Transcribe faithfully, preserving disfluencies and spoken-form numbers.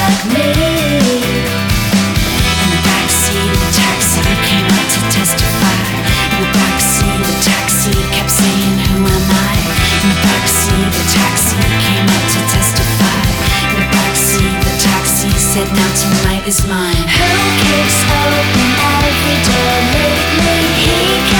like me. In the backseat of the taxi came out to testify. In the backseat of the taxi kept saying, who am I? In the backseat of the taxi came out to testify. In the backseat of the taxi said, now tonight is mine. Who kicks open every door lately? He